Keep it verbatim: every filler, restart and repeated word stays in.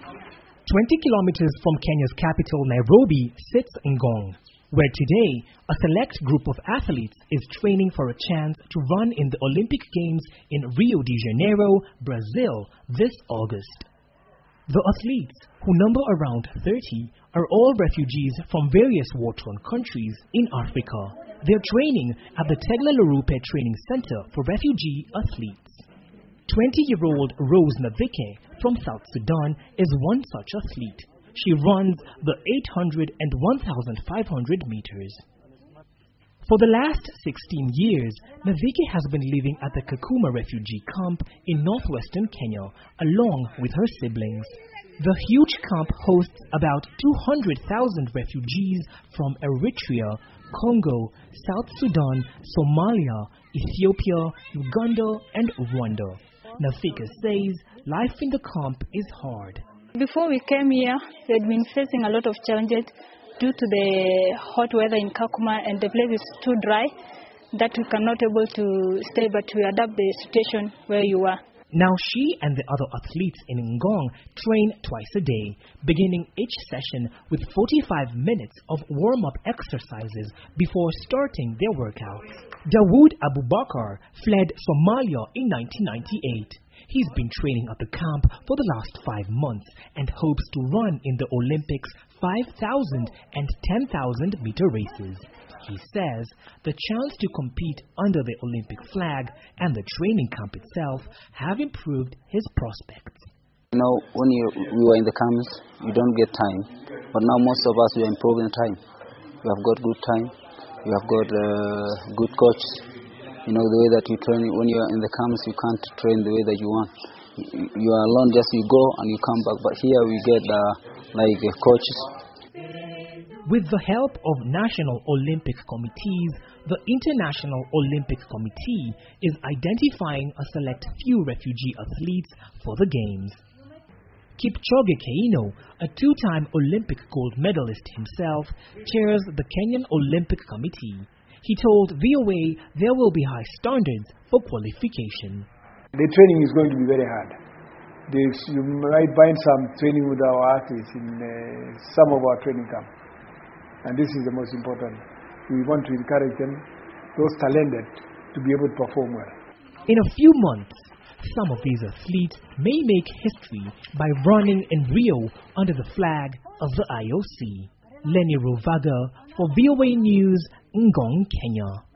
twenty kilometers from Kenya's capital, Nairobi, sits Ngong, where today a select group of athletes is training for a chance to run in the Olympic Games in Rio de Janeiro, Brazil, this August. The athletes, who number around thirty, are all refugees from various war-torn countries in Africa. They're training at the Tegla Lorupe Training Center for Refugee Athletes. twenty-year-old Rose Navike from South Sudan is one such athlete. She runs the eight hundred and one thousand five hundred meters. For the last sixteen years, Navike has been living at the Kakuma refugee camp in northwestern Kenya, along with her siblings. The huge camp hosts about two hundred thousand refugees from Eritrea, Congo, South Sudan, Somalia, Ethiopia, Uganda, and Rwanda. Navike says life in the camp is hard. Before we came here, we had been facing a lot of challenges due to the hot weather in Kakuma, and the place is too dry that we cannot able to stay, but we adapt the situation where you are. Now she and the other athletes in Ngong train twice a day, beginning each session with forty-five minutes of warm-up exercises before starting their workouts. Dawood Abubakar fled Somalia in nineteen ninety-eight. He's been training at the camp for the last five months and hopes to run in the Olympics five thousand and ten thousand meter races. He says the chance to compete under the Olympic flag and the training camp itself have improved his prospects. You know, when you, we were in the camps, you don't get time. But now most of us, we are improving time. We have got good time. We have got uh, good coach. You know, the way that you train, when you are in the camps, you can't train the way that you want. You, you are alone, just you go and you come back. But here we get uh, like uh, coaches. With the help of national Olympic committees, the International Olympic Committee is identifying a select few refugee athletes for the Games. Kipchoge Keino, a two-time Olympic gold medalist himself, chairs the Kenyan Olympic Committee. He told V O A there will be high standards for qualification. The training is going to be very hard. There's, you might find some training with our athletes in uh, some of our training camps. And this is the most important. We want to encourage them, those talented, to be able to perform well. In a few months, some of these athletes may make history by running in Rio under the flag of the I O C. Lenny Ruvaga for V O A News, Ngong, Kenya.